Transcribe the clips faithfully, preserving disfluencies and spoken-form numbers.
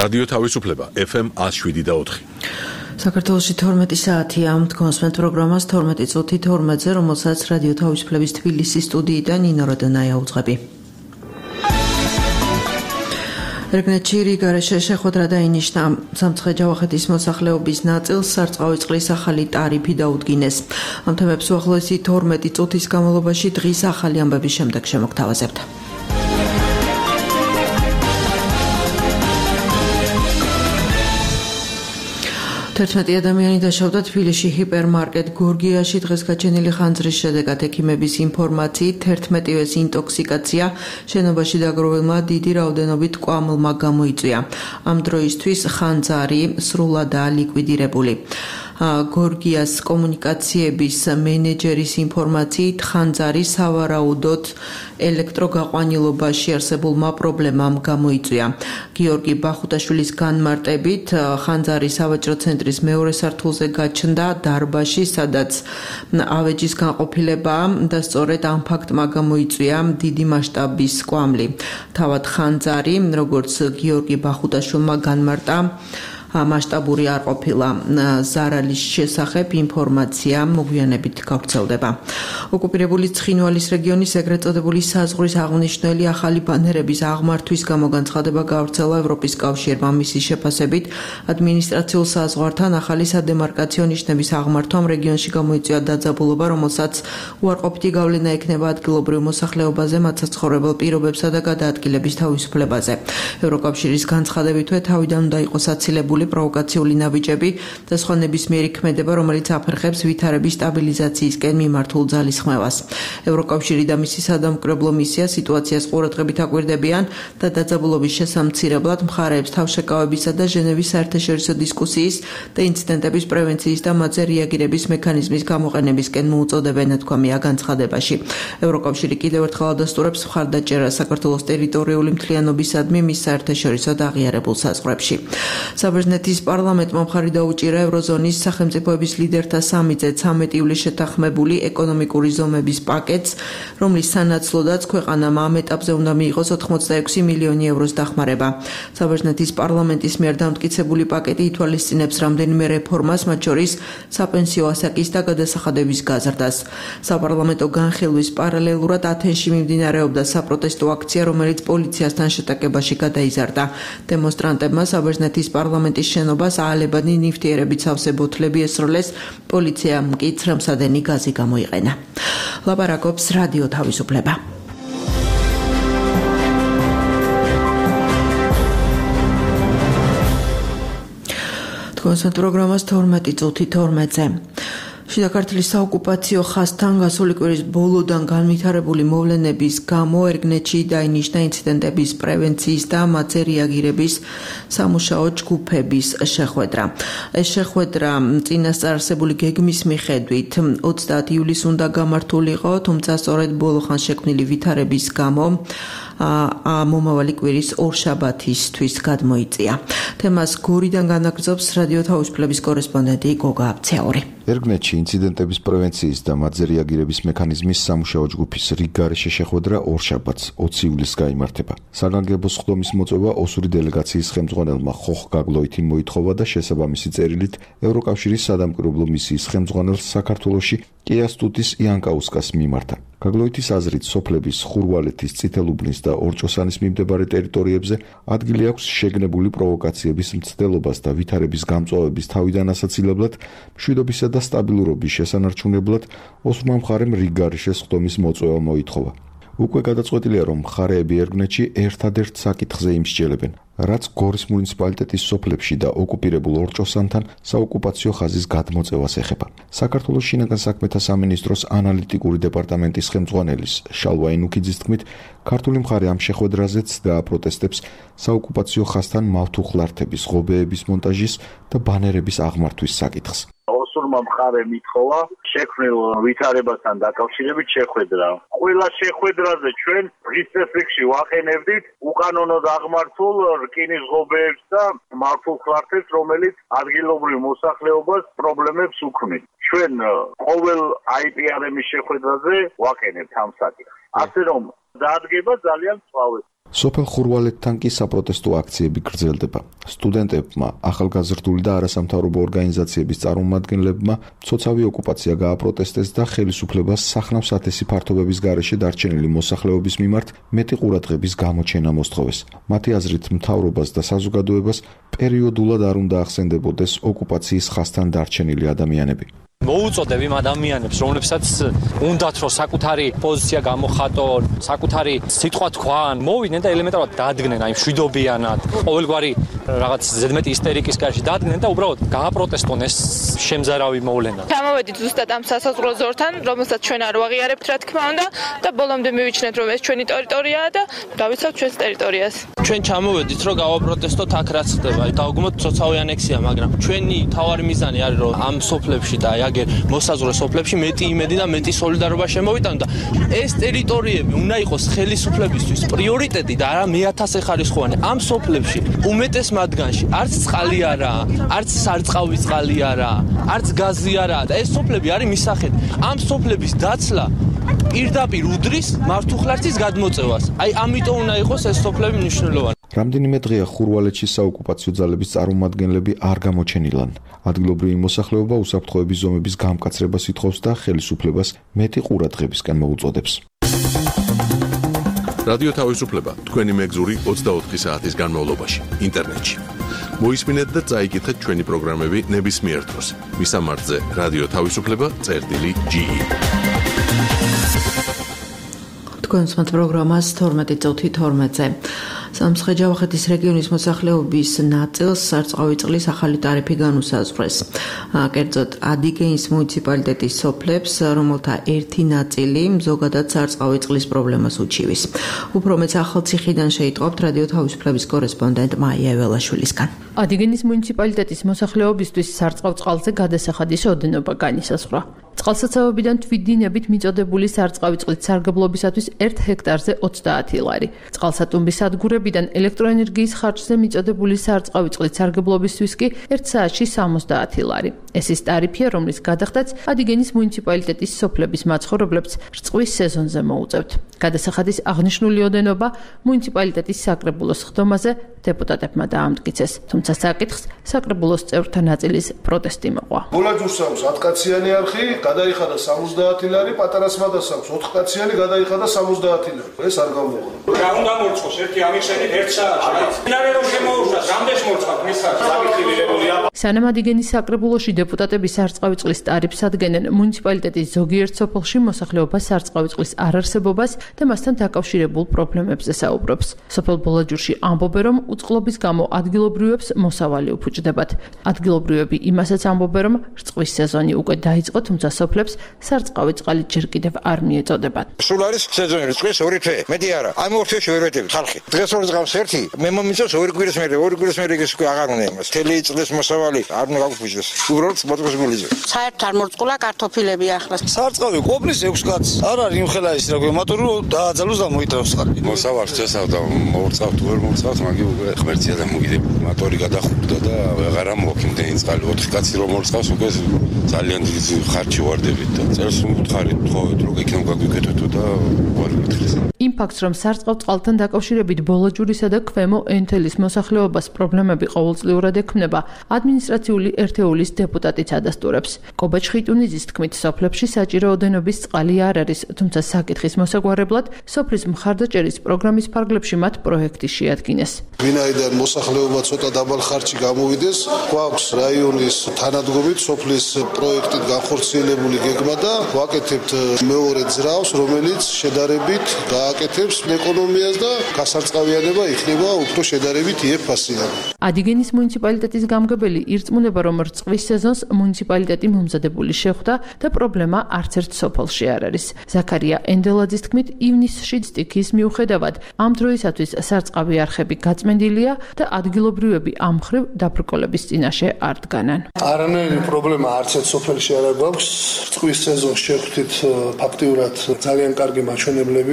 რადიო თავისუფლება ეფ ემ one oh seven და four. საქართველოში თორმეტი საათია მდგომსმენთ პროგრამას თორმეტი წუთი თორმეტზე, რომელსაც რადიო თავისუფლების თბილისის სტუდიიდან ნინო როდონაია უძღვები. ერგნეთში რიგარეშე შეხვედრა დაინიშნა. სამცხე ჯავახეთის მოსახლეობის ნაწილს სარწყავი წყლის ახალი ტარიფი დაუდგინეს. ამ თემებს უახლოესი თორმეტი წუთის განმავლობაში დღის ახალი ამბების შემდეგ შემოგთავაზებთ. თერთმეტი ადამიანი დაშავდა თბილისში ჰიპერმარკეტ გორგიაში დღეს გაჩენილი ხანძრის შედეგად ექიმების ინფორმაციით თერთმეტივეს ინტოქსიკაცია შენობაში დაგროვილმა დიდი რაოდენობით კვამლმა გამოიწვია. ამ დროისთვის ხანძარი სრულადაა ლიკვიდირებული. გორგიას კომუნიკაციების მენეჯერის ინფორმაციით ხანძარი სავარაუდოდ ელექტროგაყვანილობაში არსებულმა პრობლემამ გამოიწვია. გიორგი ბახუტაშვილის განმარტებით ხანძარი სავაჭრო ცენტრის მეორე სართულზე გაჩნდა დარბაზში, სადაც ავეჯის განყოფილებაა და სწორედ ამ ფაქტმა გამოიწვია დიდი მასშტაბის კვამლი. თავად ხანძარი, როგორც გიორგი ბახუტაშვილმა განმარტა, მასშტაბური არ ყოფილა. ზარალის შესახებ ინფორმაცია მოგვიანებით გავრცელდება. ოკუპირებული ცხინვალის რეგიონის ეგრეთ წოდებული საზღვრის აღნიშნული ახალი ბანერების აღმართვის გამო განცხადება გავრცელა ევროპის კავშირმა. მისი შეფასებით ადმინისტრაციულ საზღვართან ახალი სადემარკაციო ნიშნების აღმართვამ რეგიონში გამოიწვია დაძაბულობა, რომელსაც უარყოფითი გავლენა ექნება ადგილობრივ მოსახლეობაზე, მათ საცხოვრებელ პირობებსა და გადაადგილების თავისუფლებაზე. ევროკავშირის განცხადებითვე თავიდან უნდა იყოს აცილებული პროვოკაციული ნაბიჯები და სხვა ნებისმიერი ქმედება, რომელიც აფერხებს ვითარების სტაბილიზაციისკენ მიმართულ ძალისხმევას. ევროკავშირი და მისი სადამკვირვებლო მისია სიტუაციას ყურადღებით აკვირდებიან და დაძაბულობის შესამცირებლად მხარეებს თავშეკავებისა და ჟენევის საერთაშორისო დისკუსიის და ინციდენტების პრევენციის და მათზე რეაგირების მექანიზმის გამოყენებისკენ მოუწოდებენ, თქვამია განცხადებაში. ევროკავშირი კიდევ ერთხელ ადასტურებს მხარდაჭერას საქართველოს ტერიტორიული მთლიანობისადმი მის საერთაშორისო და აღიარებულ საზღვრებში. საბერძნეთის პარლამენტმა მხარი დაუჭირა ევროზონის სახელმწიფოების ლიდერთა სამიტზე ცამეტი ივლისს შეთანხმებული ეკონომიკური ზომების პაკეტს, რომლის სანაცვლოდაც ქვეყანამ ამ ეტაპზე უნდა მიიღოს ოთხმოცდაექვსი მილიონი ევროს დახმარება. საბერძნეთის პარლამენტის მიერ დამტკიცებული პაკეტი ითვალისწინებს რამდენიმე რეფორმას, მათ შორის საპენსიო ასაკის და გადასახადების გაზრდას. საპარლამენტო განხილვის პარალელურად ათენში მიმდინარეობდა საპროტესტო აქცია, რომელიც პოლიციასთან შეტაკებაში გადაიზარდა. დემონსტრანტებმა საბერძნეთის პარლამენტის შენობას აალებადი ნივთიერებით სავსე ბოთლები ესროლეს, პოლიციამ კი ცრემსადენი გაზი გამოიყენა. ლაპარაკობს რადიო თავისუფლება. თქონსმენთ პროგრამას თორმეტი წუთი თორმეტზე. შიდა ქართლის საოკუპაციო ხაზთან გასული კვირის ბოლოდან განვითარებული მოვლენების გამო ერგნეთში დაინიშნა ინციდენტების პრევენციის და მათზე რეაგირების სამუშაო ჯგუფების შეხვედრა. ეს შეხვედრა წინასწარ არსებული გეგმის მიხედვით ოცდაათი ივლისს უნდა გამართულიყო, თუმცა სწორედ ბოლო ხანს შექმნილი ვითარების გამო მომავალი კვირის ორშაბათისთვის გადმოიწია. თემას გორიდან განაგრძობს რადიო თავისუფლების კორესპონდენტი გოგა აბცაური. ერგნეთში ინციდენტების პრევენციის და მათზე რეაგირების მექანიზმის სამუშაო ჯგუფის რიგგარეშე შეხვედრა ორშაბათს ოცი ივლისს გაიმართება. საგანგებო სხდომის მოწვევა ოსური დელეგაციის ხელმძღვანელმა ხოხ გაგლოითიმ მოითხოვა და შესაბამისი წერილით ევროკავშირის სადამკვირვებლო მისიის ხელმძღვანელს საქართველოში კეასტუტის იანკაუსკას მიმართა. გაგლოითის აზრით, სოფლების ხურვალეთის, წითელუბნის და ორჭოსანის მიმდებარე ტერიტორიებზე ადგილი აქვს შეგნებული პროვოკაციების მცდელობას და ვითარების გამწვავების თავიდან ასაცილებლად, მშვიდობისა და სტაბილურობის შესანარჩუნებლად ოსურმა მხარემ რიგგარეშე სხდომის მოწვევა მოითხოვა. უკვე გადაწყვეტილია, რომ მხარეები ერგნეთში ერთადერთ საკითხზე იმსჯელებენ, რაც გორის მუნიციპალიტეტის სოფლებში და ოკუპირებულ ორჭოსანთან საოკუპაციო ხაზის გადმოწევას ეხება. საქართველოს შინაგან საქმეთა სამინისტროს ანალიტიკური დეპარტამენტის ხელმძღვანელის შალვა ინუქიძის თქმით, ქართული მხარე ამ შეხვედრაზეც დააპროტესტებს საოკუპაციო ხაზთან მავთუხლართების, ღობეების მონტაჟის და ბანერების აღმართვის საკითხს. ოსურმა მხარემ ითხოვა შექმნილ ვითარებასთან დაკავშირებით შეხვედრა. ყველა შეხვედრაზე ჩვენ დღის წესრიგში ვაყენებდით უკანონოდ აღმართულ რკინის ღობეებს და მავთუხლართებს, რომელიც ადგილობრივ მოსახლეობას პრობლემებს უქმნის. ჩვენ ყოველ აი პი არ ემის შეხვედრაზე ვაყენებთ ამ საკითხს. ასე რომ დაადგება ძალიან სწრაფად. სოფელ ხურვალეთთან კი საპროტესტო აქციები გრძელდება. სტუდენტებმა, ახალგაზრდული და არასამთავრობო ორგანიზაციების წარმომადგენლებმა მცოცავი ოკუპაცია გააპროტესტეს და ხელისუფლებას სახნავ-სათესი ფართობების გარეშე დარჩენილი მოსახლეობის მიმართ მეტი ყურადღების გამოჩენა მოსთხოვეს. მათი აზრით, მთავრობას და საზოგადოებას პერიოდულად არ უნდა ახსენდებოდეს ოკუპაციის ხაზთან დარჩენილი ადამიანები. მოუწოდებ იმ ადამიანებს, რომლებსაც უნდათ რომ საკუთარი პოზიცია გამოხატონ, საკუთარი სიტყვა თქვან, მოვიდნენ და ელემენტარულად დადგნენ აი მშვიდობიანად, ყოველგვარი რაღაც ზედმეტი ისტერიკის გარშე დადგნენ და უბრალოდ გააპროტესტონ ეს შემზარავი მოვლენა. ჩამოვედით ზუსტად ამ სასაზღვრო ზორთან, რომელსაც ჩვენ არ ვაღიარებთ, რა თქმა უნდა, და ბოლომდე მივიჩნეთ, რომ ეს ჩვენი ტერიტორიაა და დავიცავთ ჩვენს ტერიტორიას. ჩვენ ჩამოვედით, რომ გავაპროტესტოთ აქ რაც ხდება, დავგმოთ ცოცავი ანექსია, მაგრამ ჩვენი თავარი მიზანი არის, რომ ამ სოფლებში და აი აგერ მოსაზღვრე სოფლებში მეტი იმედი და მეტი სოლიდარობა შემოვიტანოთ და ეს ტერიტორიები უნდა იყოს ხელისუფლებისთვის პრიორიტეტი და არა მეათასეხარისხოვანი. ამ სოფლებში უმეტეს მათგანში არც წყალი არაა, არც სარწყავი წყალი არაა, არც გაზი არაა და ეს სოფლები არის მისახედი. ამ სოფლების დაცლა პირდაპირ უდრის მართუხლარეთის გადმოწევას. აი ამიტომ უნდა იყოს ეს სოფლები მნიშვნელოვანი. რამდენიმე დღეა ხურვალეთში საოკუპაციო ძალების წარმომადგენლები არ გამოჩენილან. ადგილობრივი მოსახლეობა უსაფრთხოების ზომების გამკაცრებას ითხოვს და ხელისუფლებას მეტი ყურადღებისკენ მოუწოდებს. რადიო თავისუფლება თქვენი მეგზური ოცდაოთხი საათის განმავლობაში ინტერნეტში. მოისმინეთ და წაიკითხეთ ჩვენი პროგრამები ნებისმიერ დროს. მისამართზე რადიო თავისუფლება წერტილი ჯი. თქვენ სმენთ პროგრამას თორმეტი წუთი თორმეტზე. სამცხე-ჯავახეთის რეგიონის მოსახლეობის ნაწილს სარწყავი წყლის ახალი ტარიფი განუსაზღვრეს. კერძოდ, ადიგენის მუნიციპალიტეტის სოფლებს, რომელთა ერთი ნაწილი ზოგადად სარწყავი წყლის პრობლემას უჩივის. უფრო მეც ახალციხიდან შეიტყობთ რადიო თავისუფლების კორესპონდენტ მაია ეველაშვილისგან. ადიგენის მუნიციპალიტეტის მოსახლეობისთვის სარწყავ წყალზე გადასახადის ოდენობა განისაზღვრა. წყალსაცავებიდან თვითდინებით მიწოდებული სარწყავი წყლის სარგებლობისათვის ერთ ჰექტარზე ოცდაათი ლარი. წყალსატუმბის სადგურებიდან ელექტროენერგიის ხარჯზე მიწოდებული სარწყავი წყლის სარგებლობისთვის კი ერთ საათში სამოცდაათი ლარი. ეს ის ტარიფია, რომლის გადახდაც ადიგენის მუნიციპალიტეტის სოფლების მაცხოვრებლებს რწყვის სეზონზე მოუწევთ. გადასახადის აღნიშნული ოდენობა მუნიციპალიტეტის საკრებულოს ხდომაზე დეპუტატებმა დაამტკიცეს, თუმცა საკითხს საკრებულოს წევრთა ნაწილის პროტესტი მოყვა. ბოლაჯურს აქვს ათკაციანი არხი, გადაიხადა სამოცდაათი ლარი, პატარა სმადას აქვს ოთხკაციანი, გადაიხადა სამოცდაათი ლარი. ეს არ გამოუღო. რა უნდა მორწყოს ერთი ამიხსენით ერთ საათში. დინარე რომ შემოუშვას, რამდენს მორწყავთ მის საკითხილებულია. სანამ ადიგენის საკრებულოში დეპუტატები სარწყავი წყლის ტარიფს ადგენენ, მუნიციპალიტეტის ზოგიერთ სოფელში მოსახლეობა სარწყავი წყლის არარსებობას და მასთან დაკავშირებულ პრობლემებზე საუბრობს. სოფელ ბოლაჯურში ამბობენ, რომ უწყლობის გამო ადგილობრივებს მოსავალი უფუჭდებათ. ადგილობრივები იმასაც ამბობენ, რომ რწყვის სეზონი უკვე დაიწყო, თუმცა სოფლებს სარწყავი წყალი ჯერ კიდევ არ მიეწოდებათ. სულ არის სეზონი, რწყვის ორი თვე, მეტი არა. ამ ორ თვეში ვერ ვეტევით ხალხი. დღეს ორ ზღავს ერთი, მე მომიწევს ორი კვირის მერე, ორი კვირის მერე ის უკვე აღარ უნდა იმას. თელი წლის მოსავალი არ უნდა გაგუფუჭდეს. უბრალოდ მოწყოს გულიზე. საერთ არ მორწყულა კარტოფილები ახლა. სარწყავი ყოფნის ექვს კაც. არ არის იმ ხელა ის რა გვე მოტორო დააძალოს და მოიტრავს ხალხი. მოსავალს წესავდა, მოურწყავთ, ვერ მოურწყავთ, მაგი უკვე ღმერთია და მოგიდები. მოტორი გადახურდა და აღარ ამოქიმდენი წყალი. ოთხი კაცი რომ მოურწყავს, უკვე ძალიან დიდი ხარჯი ვარდებით და წერს უთხარით, თხოვეთ, რომ იქნებ გაგვიკეთეთო და ვარდებით. იმ ფაქტს, რომ სარწყავ წყალთან დაკავშირებით ბოლაჯურისა და ქვემო ენთელის მოსახლეობას პრობლემები ყოველწლიურად ექმნება, ადმინისტრაციული ერთეულის დეპუტატიც ადასტურებს. კობაჩ ხიტუნიძის თქმით, სოფლებში საჭირო ოდენობის წყალი არ არის, თუმცა საკითხის მოსაგვარებლად სოფლის მხარდაჭერის პროგრამის ფარგლებში მათ პროექტი შეადგინეს. ვინაიდან მოსახლეობა ცოტა დაბალ ხარჯში გამოვიდეს, გვაქვს რაიონის თანადგომით სოფლის პროექტით განხორციელებული გეგმა და ვაკეთებთ მეორე ძრავს, რომელიც შედარებით გააკეთებს ეკონომიას და გასარწყავიანება იქნება უფრო შედარებით იეფასიანი. ადიგენის მუნიციპალიტეტის გამგებელი ირწმუნება, რომ რწყვის სეზონს მუნიციპალიტეტი მომზადებული შეხვდა და პრობლემა არც ერთ სოფელში არ არის. ზაქარია ენდელაძის თქმით, ივნისში სტიქის მიუხედავად ამ დროისათვის სარწყავი არხები გაწმენდილია და ადგილობრივები ამ მხრივ დაბრკოლების წინაშე არ დგანან. არანაირი პრობლემა არც ერთ სოფელში არ გვაქვს. რწყვის სეზონს შევხვდით ფაქტიურად ძალიან კარგი მაჩვენებლებით.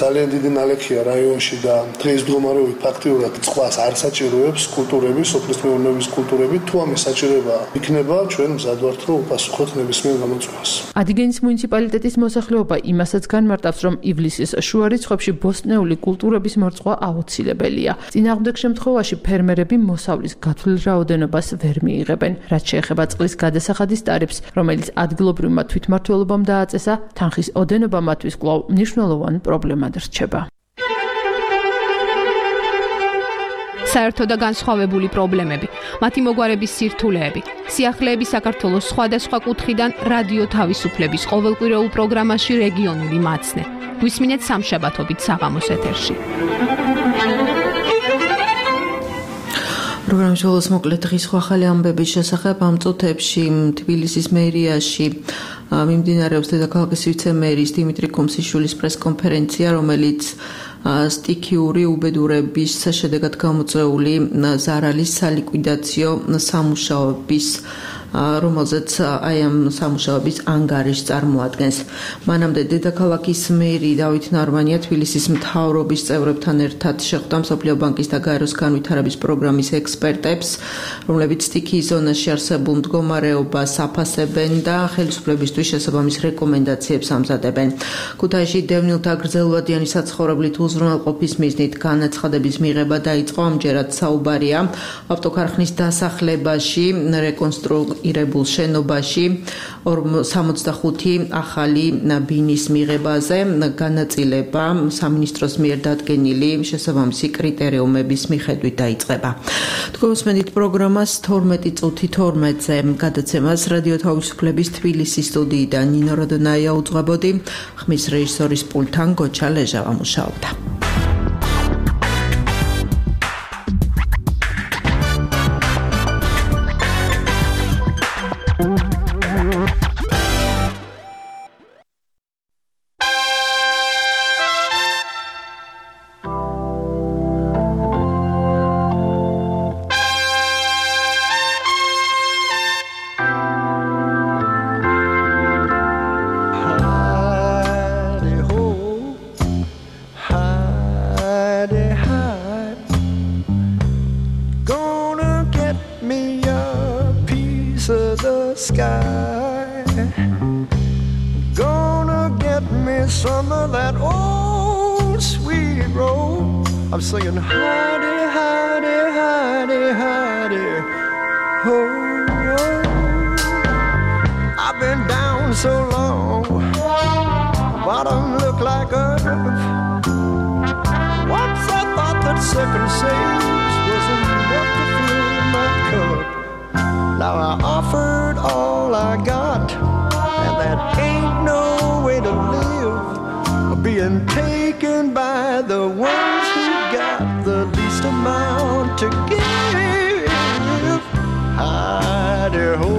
ძალიან დიდი ნალექია რაიონში და დღესდღეობით ფაქტიურად სხვას არ საჭიროებს კულტურები, სოფლის მეურნეობის კულტურები, თუ ამის საჭიროება იქნება, ჩვენ მზად ვართ რომ უპასუხოთ ნებისმიერ გამოწვევას. ადიგენის მუნიციპალიტეტის მოსახლეობა იმასაც განმარტავს, რომ ივლისის შუა რიცხვებში ბოსტნეული კულტურების მორწყვა აუცილებელია. წინააღმდეგ შემთხვევაში ფერმერები მოსავლის გათვლილ რაოდენობას ვერ მიიღებენ. რაც შეეხება წყლის გადასახადის ტარიფს, რომელიც ადგილობრივმა თვითმმართველობამ დააწესა, თანხის ოდენობა მათთვის კვლავ მნიშვნელოვანი პრობლემად რჩება. საერთო და განსხვავებული პრობლემები, მათი მოგვარების სირთულეები, სიახლეები საქართველოს სხვადასხვა კუთხიდან რადიო თავისუფლების ყოველკვირეულ პროგრამაში რეგიონული მაცნე. გვისმინეთ სამშაბათობით საღამოს ეთერში. პროგრამის ბოლოს მოკლედ დღის ახალი ამბების შესახებ ამ წუთებში თბილისის მერიაში მიმდინარეობს დედაქალაქის ვიცე-მერის დიმიტრი კუმსიშვილის პრესკონფერენცია, რომელიც სტიქიური უბედურების შედეგად გამოწვეული ზარალის სალიკვიდაციო სამუშაოების რომელზეც აი ამ სამუშაოების ანგარიშს წარმოადგენს. მანამდე დედაქალაქის მერი დავით ნარმანია თბილისის მთავრობის წევრებთან ერთად შეხვდა მსოფლიო ბანკის და გაეროს განვითარების პროგრამის ექსპერტებს, რომლებიც სტიქიის ზონაში არსებულ მდგომარეობას აფასებენ და ხელისუფლებისთვის შესაბამის რეკომენდაციებს ამზადებენ. ქუთაისში დევნილთა გრძელვადიანი საცხოვრებლით უზრუნველყოფის მიზნით განაცხადების მიღება დაიწყო. ამჯერად საუბარია ავტოქარხნის დასახლებაში რეკონსტრუქციის ირებულ შენობაში სამოცდახუთი ახალი ბინის მიღებაზე განაწილება სამინისტროს მიერ დადგენილი შესაბამისი კრიტერიუმების მიხედვით დაიწყება. თქვენსმენით პროგრამას თორმეტი წუთი თორმეტზე გადაცემას რადიო თავისუფლების თბილისის სტუდიიდან ნინო როდონაია უძღვებოდი, ხმის რეჟისორის პულტთან გოჩა ლეჟავა მუშაობდა. I'm singing hidey, hidey, hidey, hidey, oh, oh. I've been down so long, bottom look like earth. Once I thought that second sage was enough to fill my cup. Now I offered all I got, and that ain't no way to live. Being taken by the ones who got the least amount to give. Hidey ho,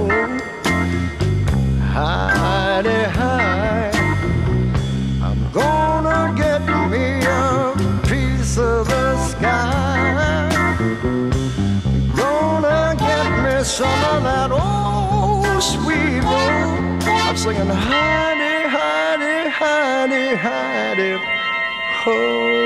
hidey hi. I'm gonna get me a piece of the sky. Gonna get me some of that old sweet roll. I'm singing hidey, hidey, hidey, hidey ho.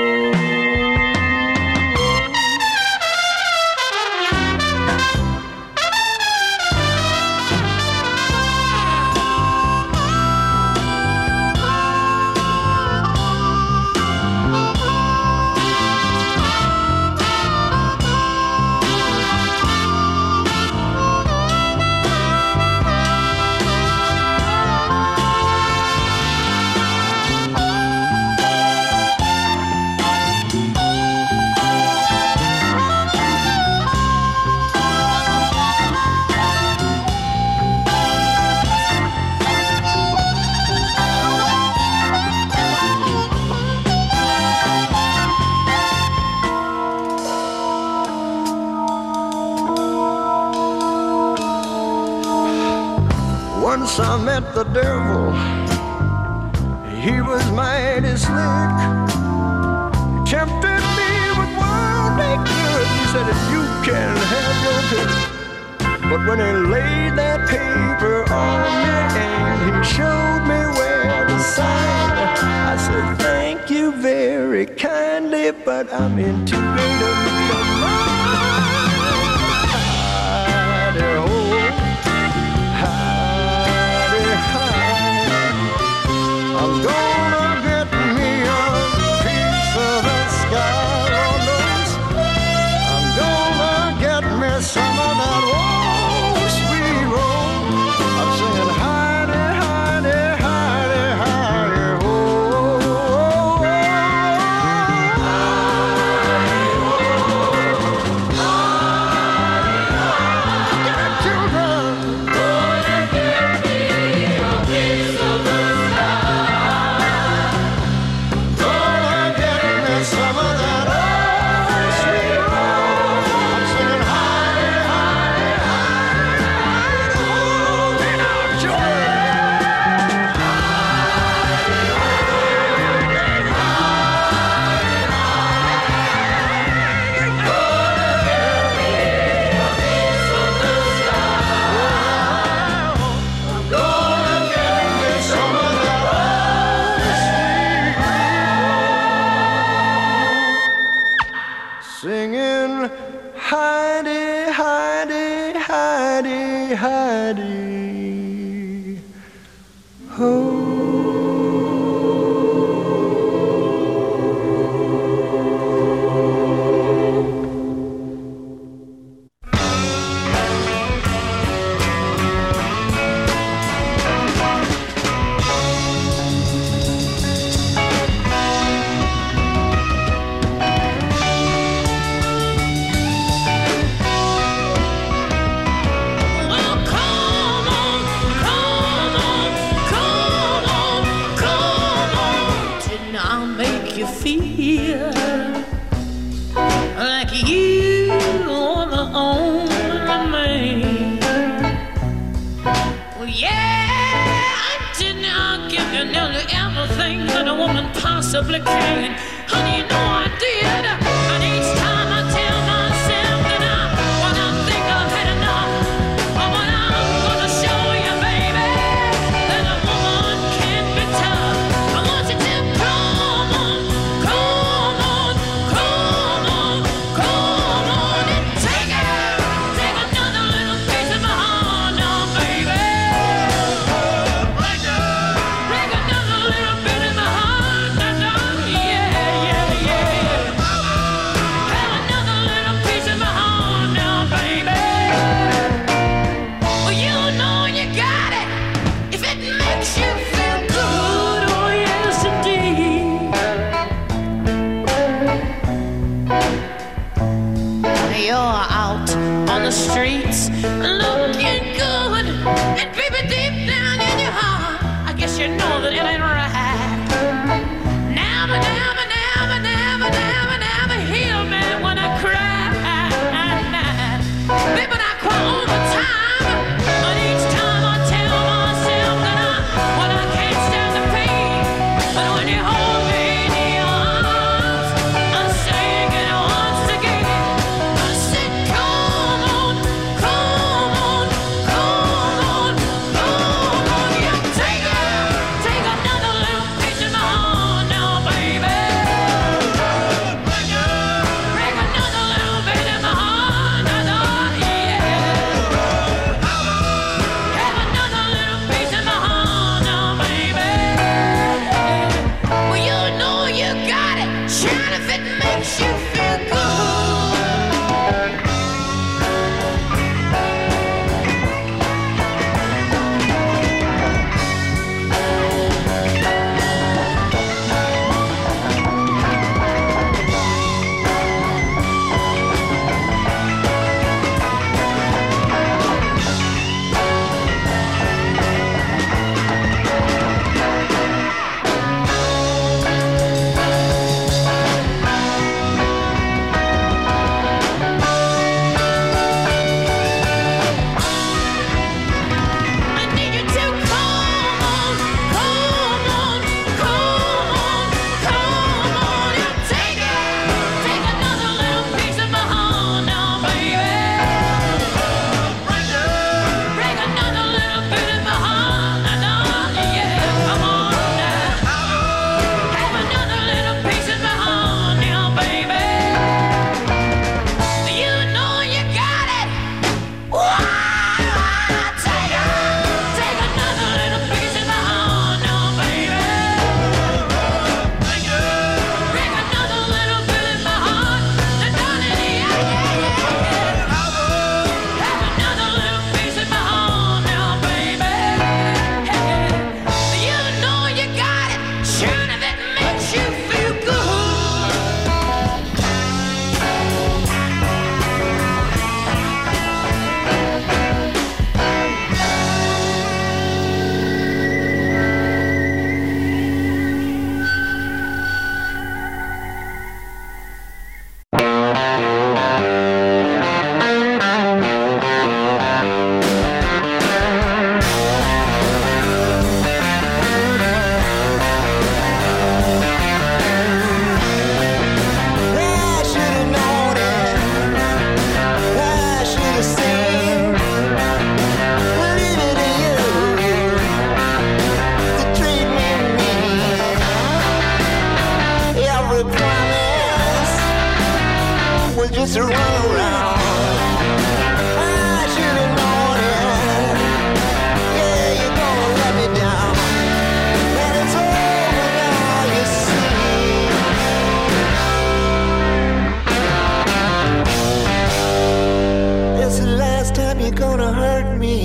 Once I met the devil, he was mighty slick. He tempted me with worldly goods. He said, if you can have your pick. But when he laid that paper on me and he showed me where to sign, I said, thank you very it, but I'm in too great a need of hidey-ho, hidey-hidey. I'm gonna get me a piece of the sky, Lord knows. I'm gonna get me some of that old sweet roll. I'm singing hidey, hidey, hidey, hidey-ho. Singing hidey, hidey, hidey, hidey, ho. Feel like you are the only man. Well, yeah, I did not give you nearly everything that a woman possibly can. Honey, you know I did. And each time I tell myself that I, when I think I've had enough, or when I'm gonna show you, baby, that a woman can be tough. I want you to come on. Come on, come on, come on and take it. Take another little piece of my heart now, baby. Break another little bit of my heart now, yeah, yeah, yeah. to run around. I should have known it. Yeah, you're gonna let me down. And it's over now, you see. It's the last time you're gonna hurt me.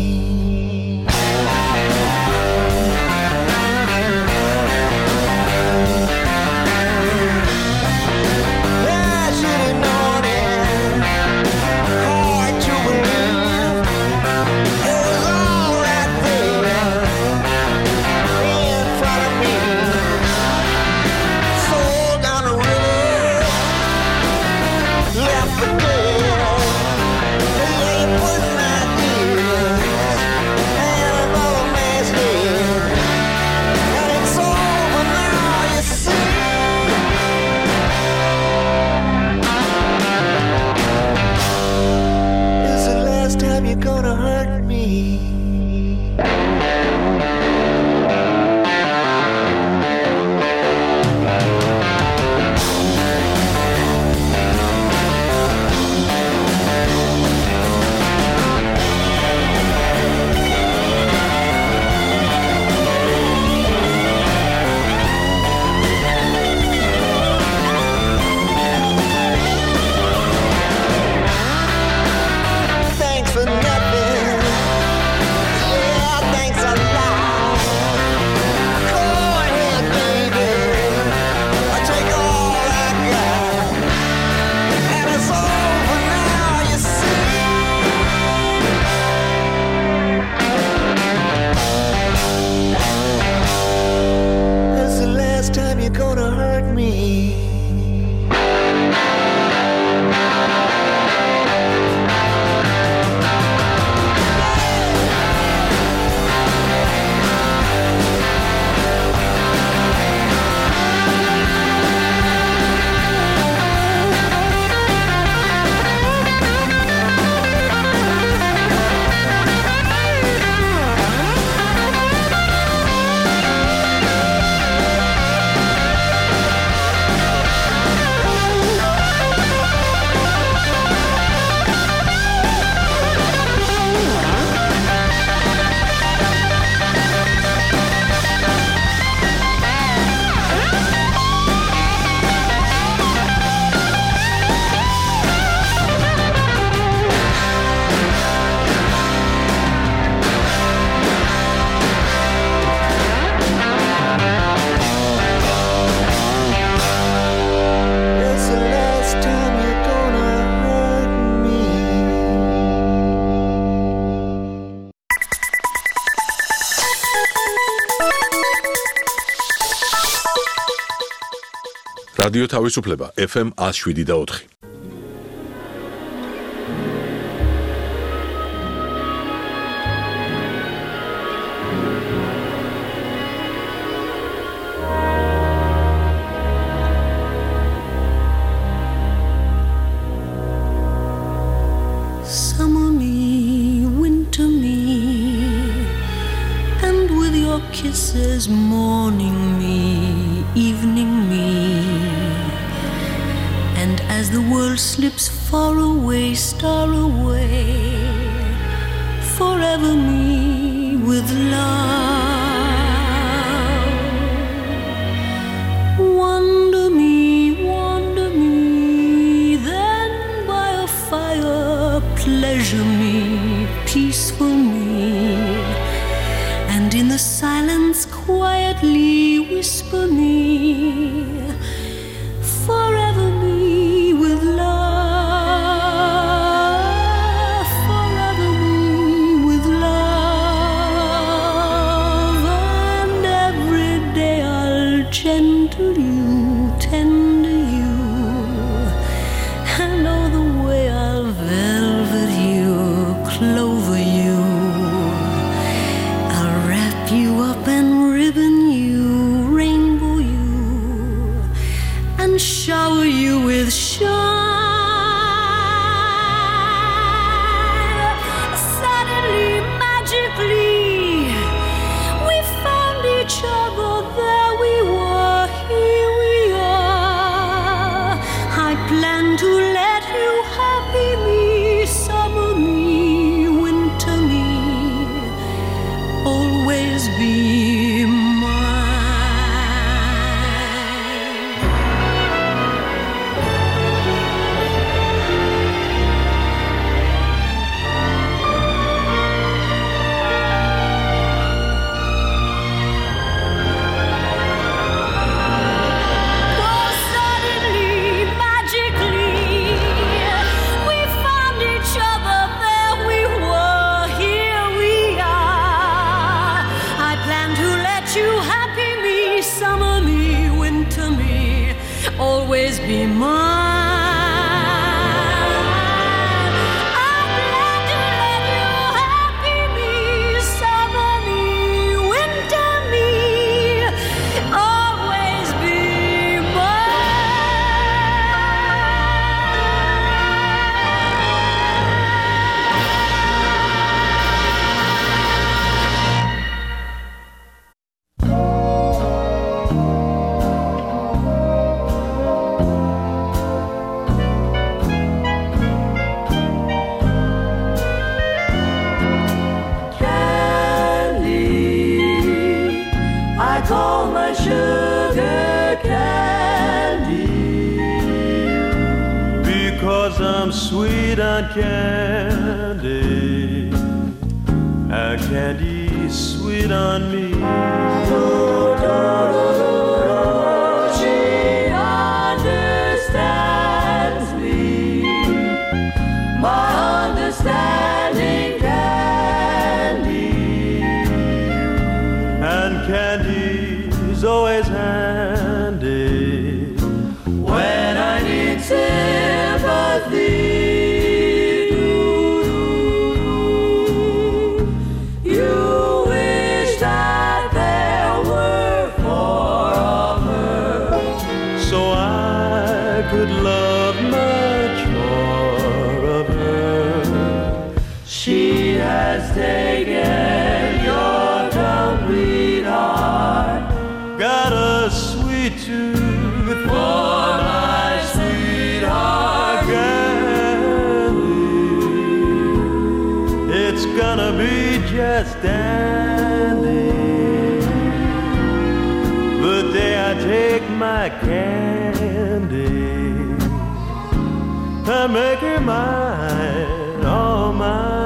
რადიო თავისუფლება ეფ ემ one oh seven და four. Summer me, winter me, and with your kisses morning me, evening me. And as the world slips far away, star away, forever me with love. Wander me, wander me, then by a fire pleasure me, peaceful me, and in the silence quietly whisper me, forever me. Gentle you, tender you, and oh the way I'll velvet you, clover you, I'll wrap you up and ribbon you, rainbow you, and shower you with shine. Suddenly, magically, we found each other, there we were. Here we are, always be mine. I'm sweet on candy, and candy sweet on me. She understands me, my understanding candy, and candy's always handy when I need sympathy. Just standing, but there I take my candy and make her mine, all mine.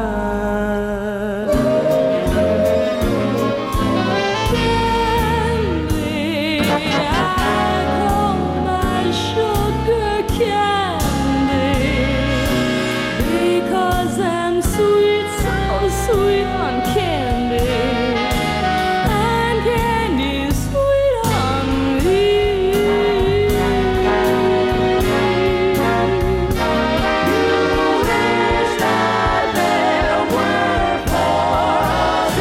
Candy, I call my sugar candy because I'm sweet. Sweet on candy, and candy sweet on me. You wish that there were more,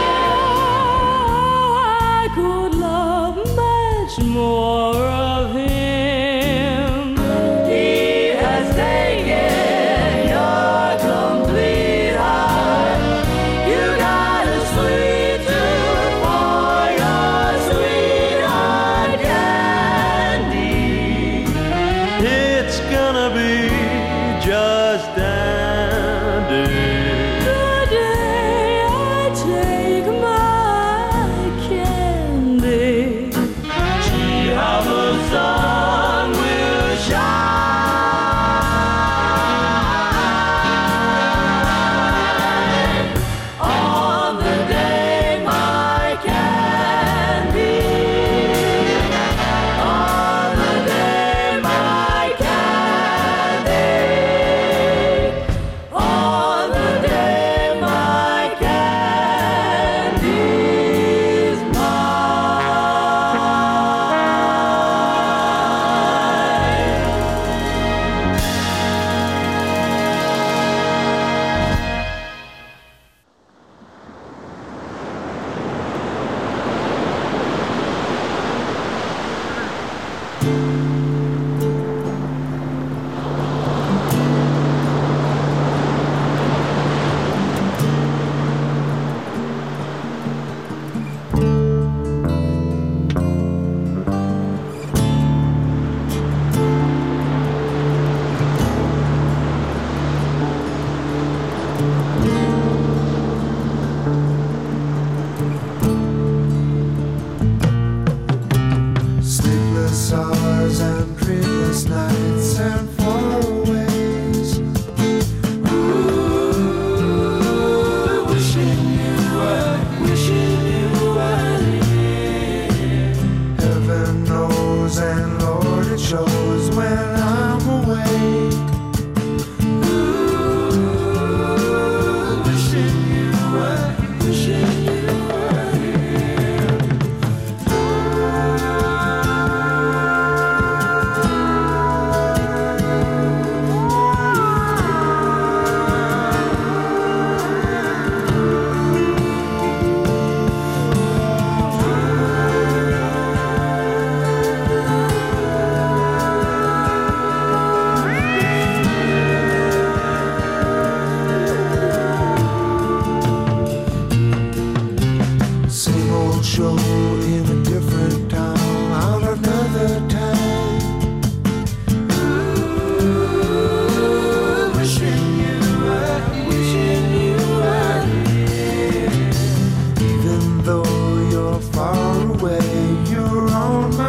so I could love much more of him. He has taken your complete heart.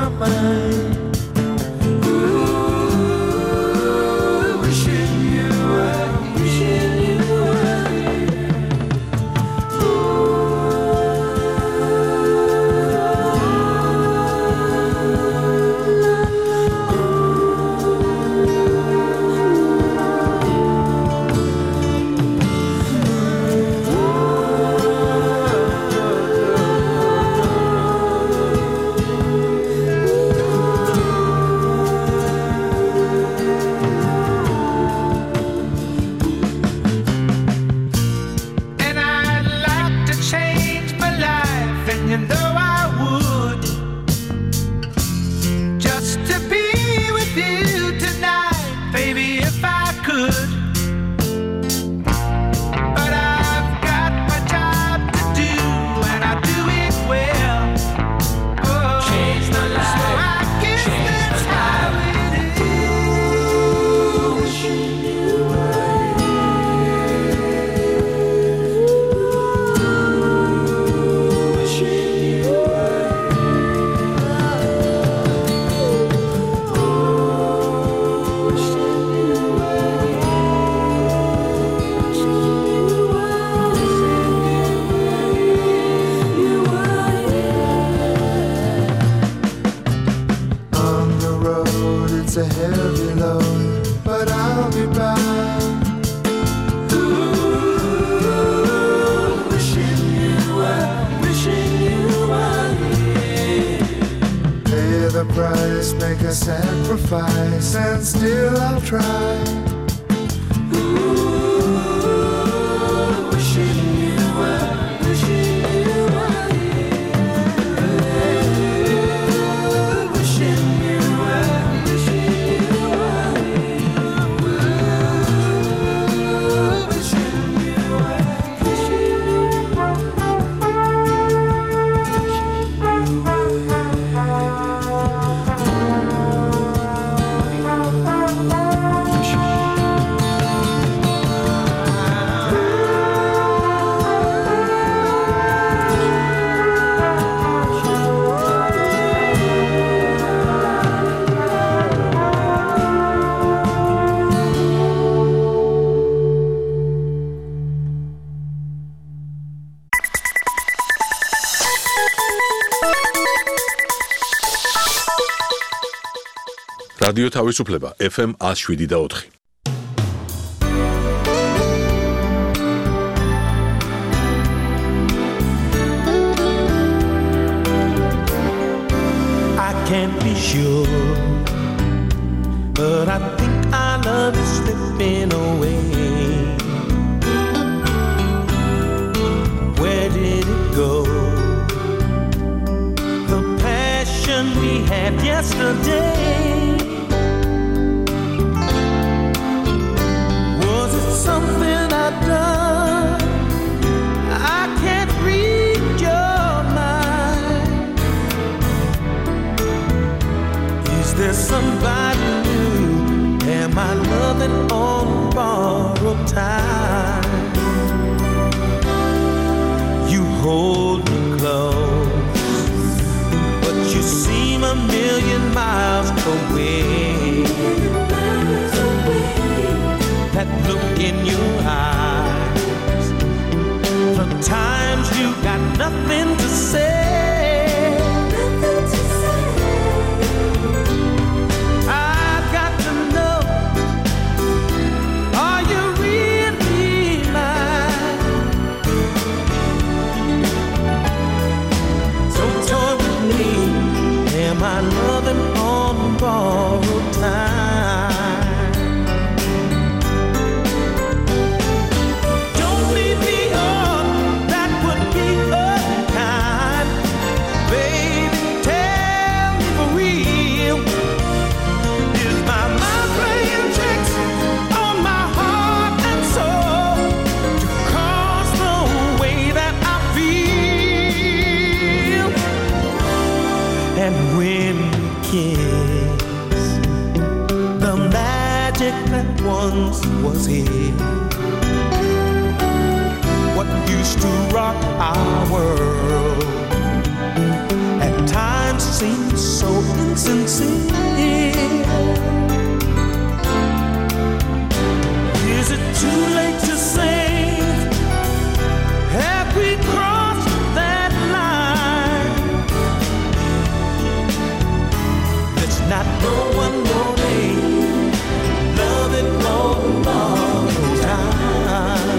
my mind. Ooh, wishing you were, wishing you were here. And I'd like to change my life, and you know I would, just to be with you tonight, baby, if I could. But I've got my job to do, and I do it well. Oh, change my life. So I guess that's how it is. Wishing you were wishing you on the road, it's a heavy load, but I'll be by. Ooh, wishing you were, wishing you were here. Pay the price, make a sacrifice, and still I'll try. Ooh, wishing you were, wishing you were here. Wishing you were, wishing you were here. Wishing you were, wishing you რადიო თავისუფლება ეფ ემ one oh seven და four. I can't be sure, but I think our love is slipping away. Where did it go? The passion we had yesterday. Was it something I've done? I can't read your mind. Is there somebody new? Am I loving on borrowed time? You hold me close, but you seem a million miles away. That look in your eyes, sometimes you got nothing to say. I've got to know, are you really mine? So toy with me, am I loving on borrowed time? Don't leave me on, that would be unkind. Baby, tell me for real, is my mind playing tricks on my heart and soul to cause the way that I feel? And when we kiss, the magic that once was here, what used to rock our world, at times seems so insincere. Is it too late to say, have we crossed that line? Let's not go one more day, loving one more time.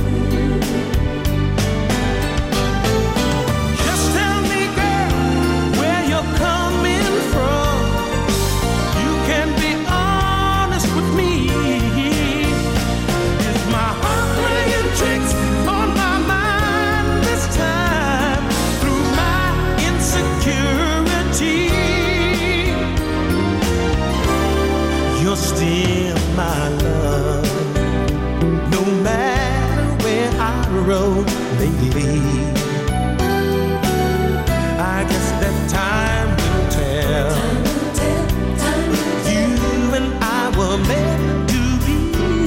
Just tell me, girl, where you're coming from. You can be honest with me. Is my heart playing tricks on my mind this time through my insecurity? You're still my love, no matter where our road may lead. I guess that time will tell. You and I were meant to be.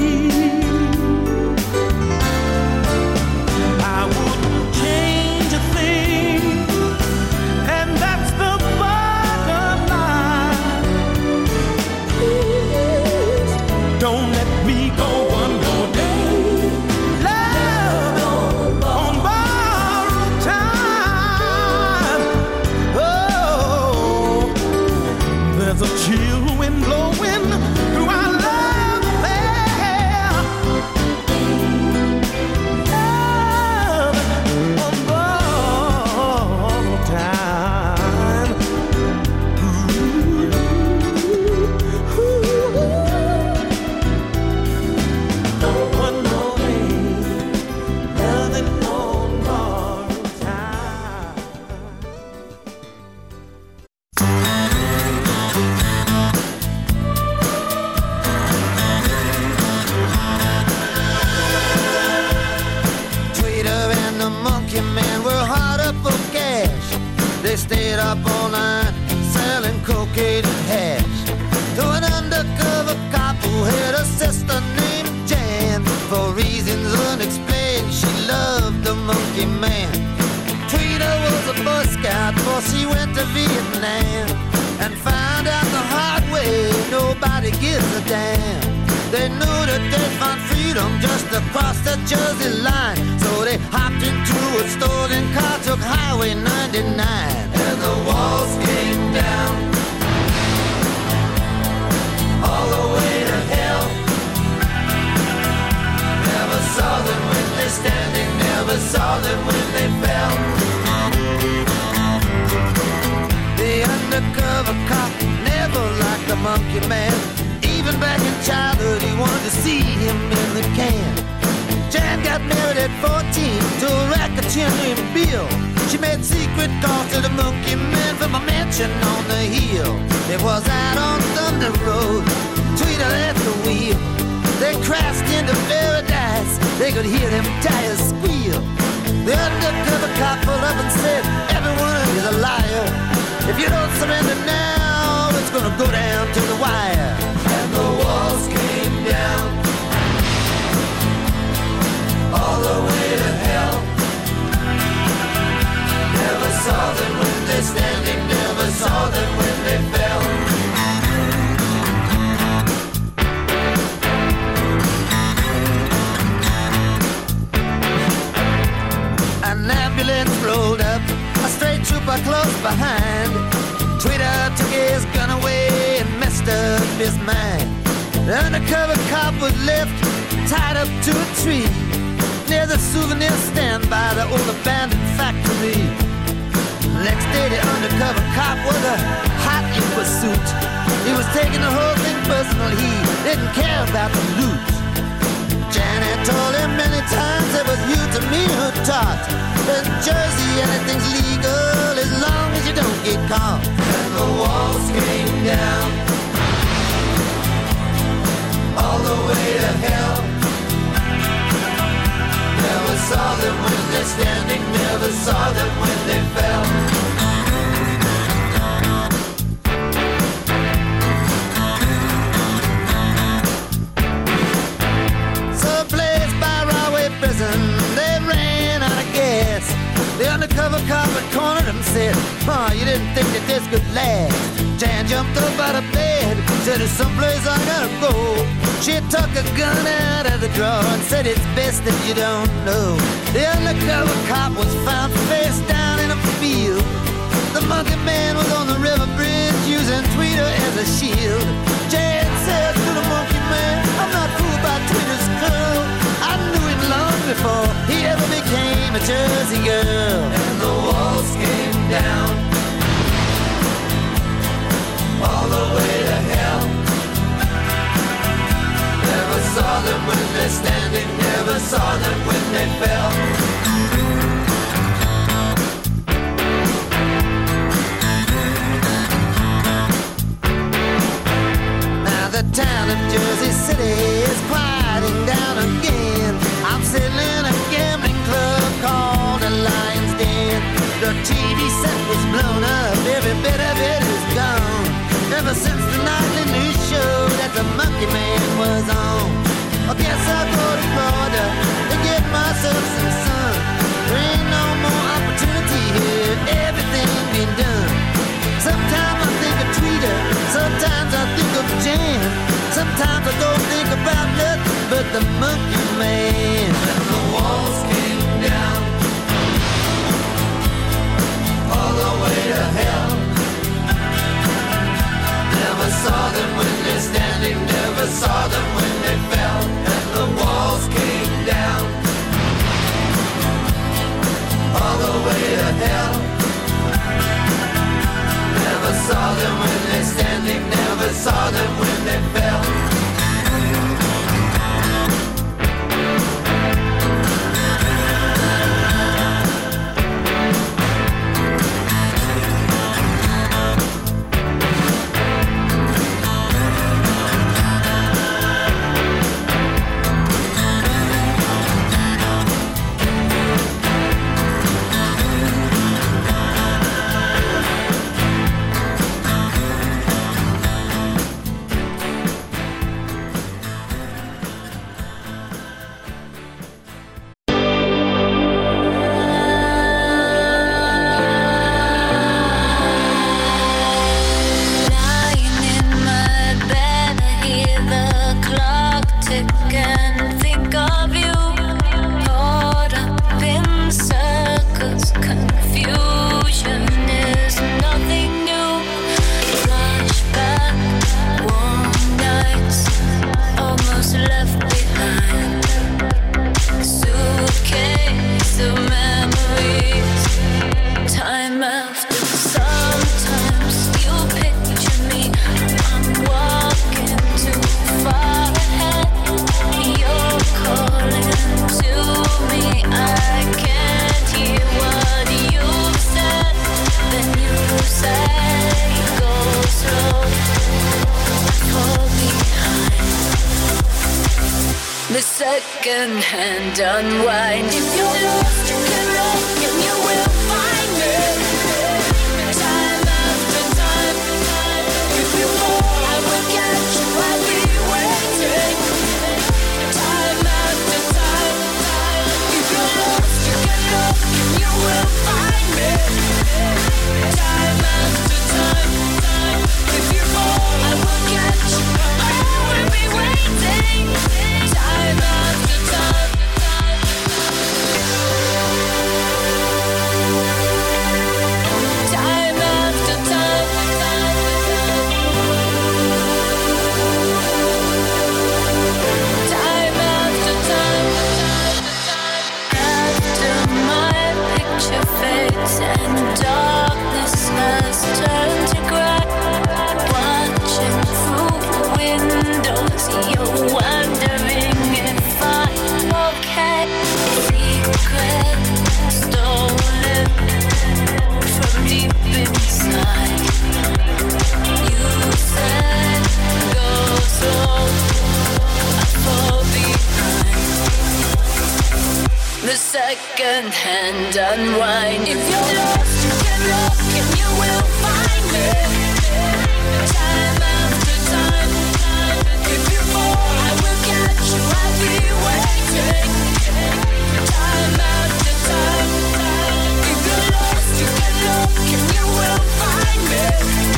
I wouldn't change a thing, and that's the bottom line. Please don't let me go one more day. Love on borrowed time. Oh, there's a chill wind blowing through our love affair. Love on borrowed time. Ooh, ooh. No one more day, loving on borrowed time. Tweeter and the Monkey Man were hard up for cash. They stayed up all night selling cocaine and hash. To an undercover cop who had a sister named Jan. For reasons unexplained, she loved the Monkey Man. Tweeter was a Boy Scout before she went to Vietnam, and found out the hard way nobody gives a damn. They knew that they'd find freedom just across the Jersey line. So they hopped into a stolen car, took Highway ninety-nine. And the walls came down all the way to hell. Never saw them when they're standing, never saw them when they fell. The undercover cop never liked the Monkey Man. Even back in childhood, he wanted to see him in the can. Jan got married at fourteen to a racketeer named Bill. She made secret calls to the Monkey Man from a mansion on the hill. It was out on Thunder Road, Tweeter at the wheel. They crashed into paradise, they could hear them tires squeal. The undercover cop pulled up and said, everyone is a liar. If you don't surrender now, it's gonna go down to the wire. And the walls came down all the way to hell. Never saw them when they're standing, never saw them when they fell. An ambulance rolled up, a straight trooper close behind. Tweeter took his gun away and messed up his mind. The undercover cop was left tied up to a tree near the souvenir stand by the old abandoned factory. Next day the undercover cop was a hot in pursuit. He was taking the whole thing personal, he didn't care about the loot. Janet told him many times it was you to me who taught. In Jersey anything's legal as long as you don't get caught. And the walls came down all the way to hell. Never saw them when they're standing, never saw them when they fell. The undercover cop had cornered him and said, oh, you didn't think that this could last. Jan jumped up out of bed, said there's someplace I gotta go. She took a gun out of the drawer and said it's best if you don't know. The undercover cop was found face down in a field. The monkey man was on the river bridge using Tweeter as a shield. Jan said to the monkey man, I'm not fooled by Tweeter's curl. I knew him long before he ever became a Jersey girl. And the walls came down all the way to hell. Never saw them when they're standing, never saw them when they fell. Now the town of Jersey City is quieting down again. I'm sitting in a gambling club called the Lion's Den. The T V set was blown up, every bit of it is gone. Ever since the nightly news show that the Monkey Man was on. I guess I'll go to Florida to get myself some sun. There ain't no more opportunity here, everything been done. Sometimes I think of Tweeter, sometimes I think of Jan. Sometimes I don't think about nothing but the Monkey Man. And the walls came down all the way to hell. Never saw them when they're standing, never saw them when they fell. And the walls came down all the way to hell. Never saw them when they're standing, never saw them when they fell. Second-hand unwind. If you're lost, you can look and you will find me. Time after time, if you fall, I will catch you. I'll be waiting. Time after time, if you're lost, you can look and you will find me. Time after time, if you fall, I will catch you. I will be waiting. Time after time. Time after time. Time after time. After my picture fades and darkness has turned to gray, watching through windows, you're wondering if I'm okay. Secret stolen from deep inside. You said go slow, I fall behind. The second-hand unwind. If you're lost, you can look and you will find me. Time after time. If you fall, I will catch you. I'll be waiting. Time after time. If you're lost, you can look and you will find me.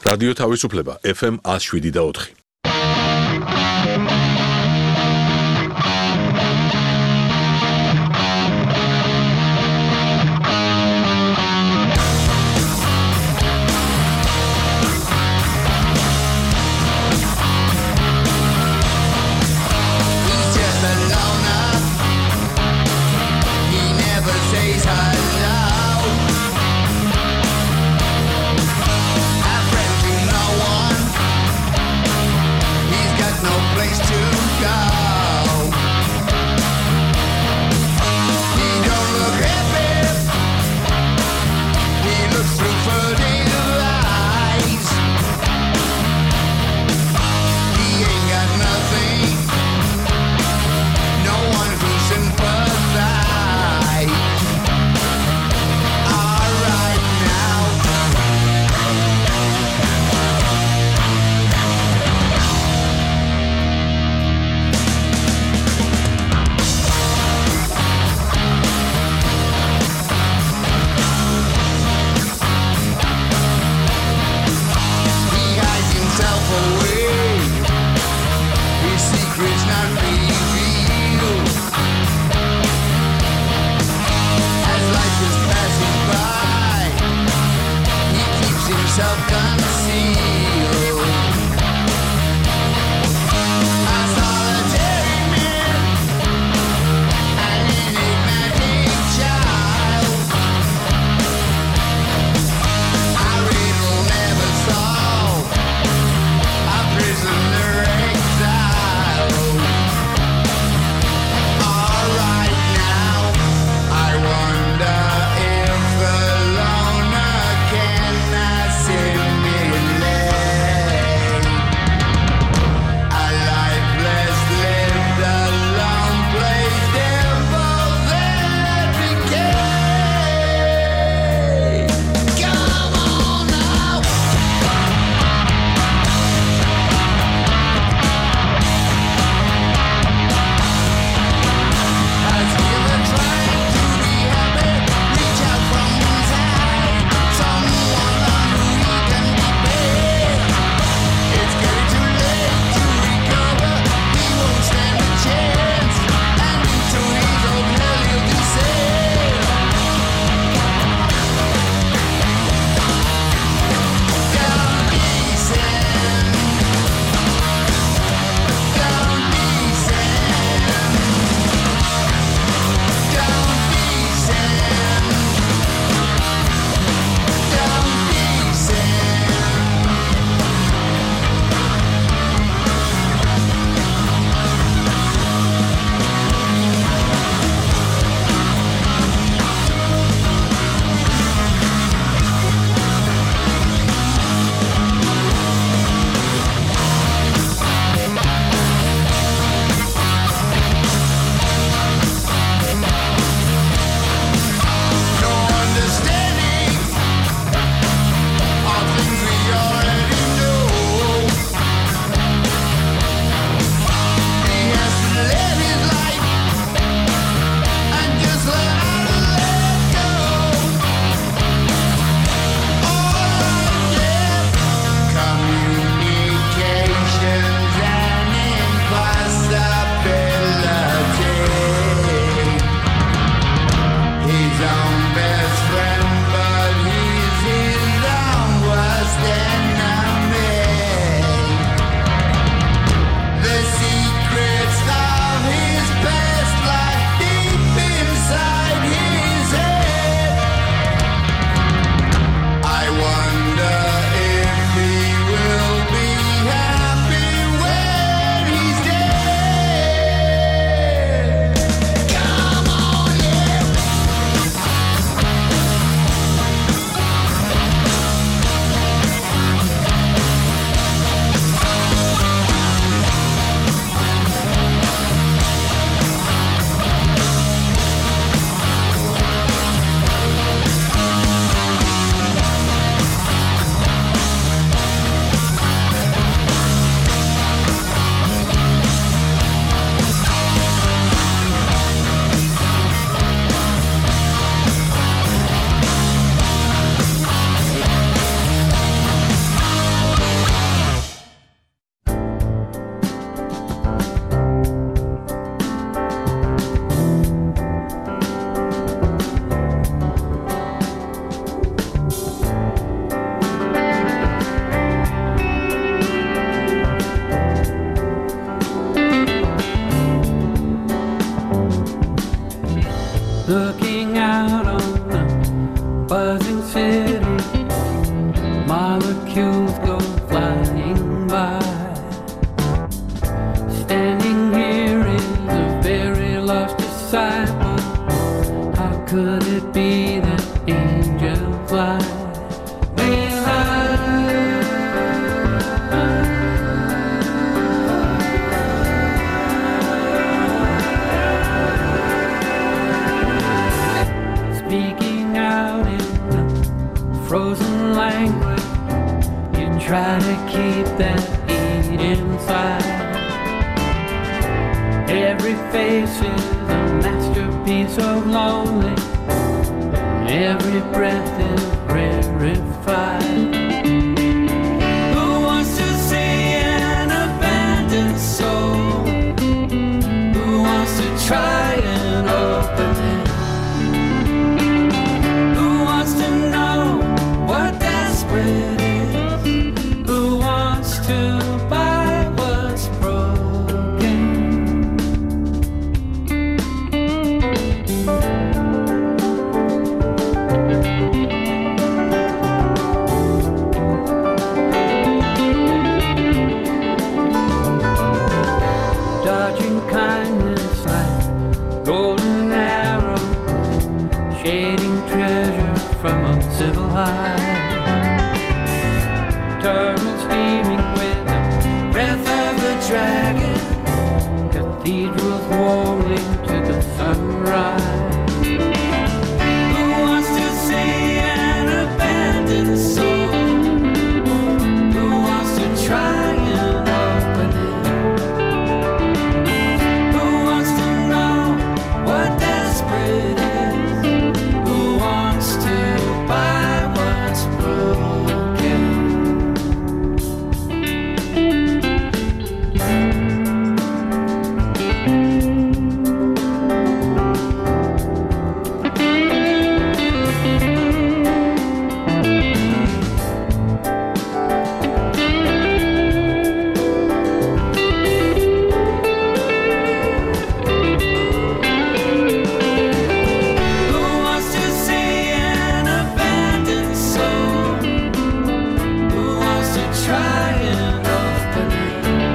რადიო თავისუფლება ეფ ემ one oh seven და four. Friends who no one could it be that angels fly? Speaking out in the frozen language, you try to keep that heat inside. Every face is a masterpiece of lonely. Every breath is rarefied. Who wants to see an abandoned soul? Who wants to try and open it? Who wants to know what desperate is? Who wants to buy what's broken? Dodging kindness like golden arrow, shading treasure from a civil high. Turtle steaming with the breath of a dragon, cathedrals warming to the sunrise. Who wants to see an abandoned soul? Who wants to try and open it? Who wants to know what desperate is? Who wants to buy what's broken? Who wants to see an abandoned soul? Who wants to try and open it?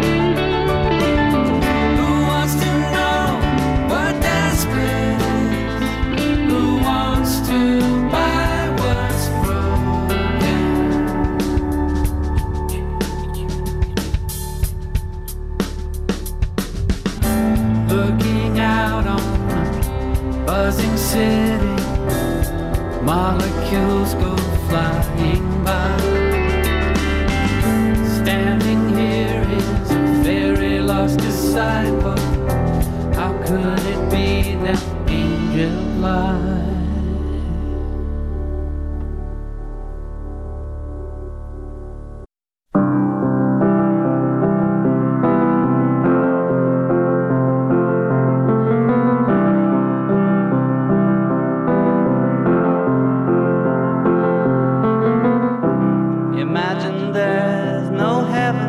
Who wants to know what desperate is? Who wants to buy what's broken? Looking out on the buzzing city, molecules go flying by. Standing here is a very lost disciple. How could it be that angel flies? Imagine there's no heaven.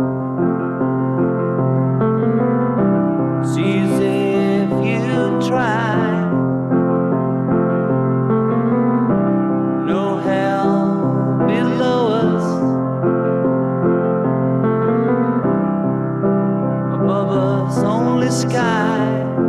See as if you try. No hell below us. Above us only sky.